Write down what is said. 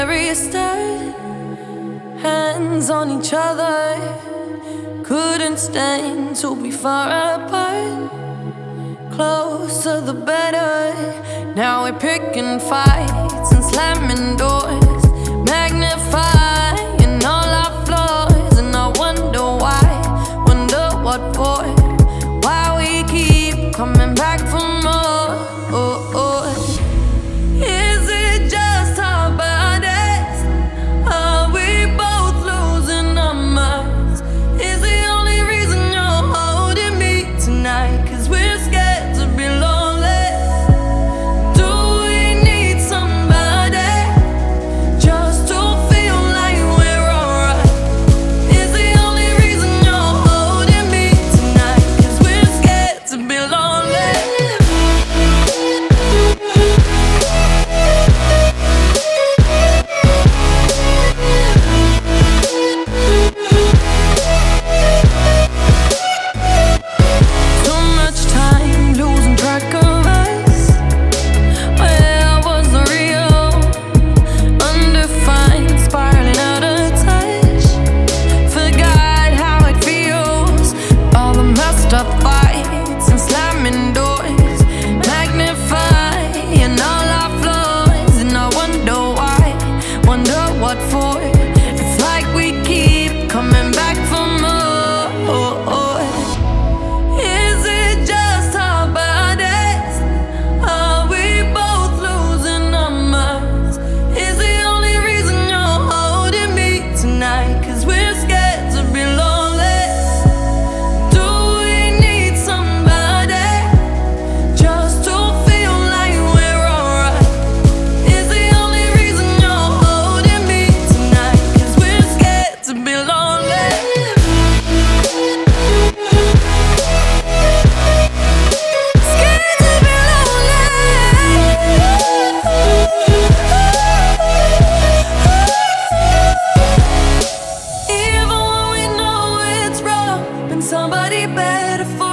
very start. Hands on each other, couldn't stand to be far apart. Closer the better. Now we're picking fights and slamming doors, magnifying all our flaws. And I wonder why, wonder what for, why we keep coming back for more. Is it just our bodies? Are we both losing our minds? Is the only reason you're holding me tonight 'cause we're scared to be lonely? Do we need somebody just to feel like we're alright? Is the only reason you're holding me tonight 'cause we're scared to be lonely? Too much time losing track of us. Where was the real? Undefined, spiraling out of touch. Forgot how it feels. All the messed up fights and slamming doors, magnifying all our flaws. And I wonder why, wonder what for. It's like we keep coming back for more. Is it just our bodies? Are we both losing our minds? Is the only reason you're holding me tonight 'cause we're scared to be lonely? Do we need somebody just to feel like we're alright? Is the only reason you're holding me tonight 'cause we're scared to be lonely? Scared to be lonely. Even when we know it's wrong, been somebody better for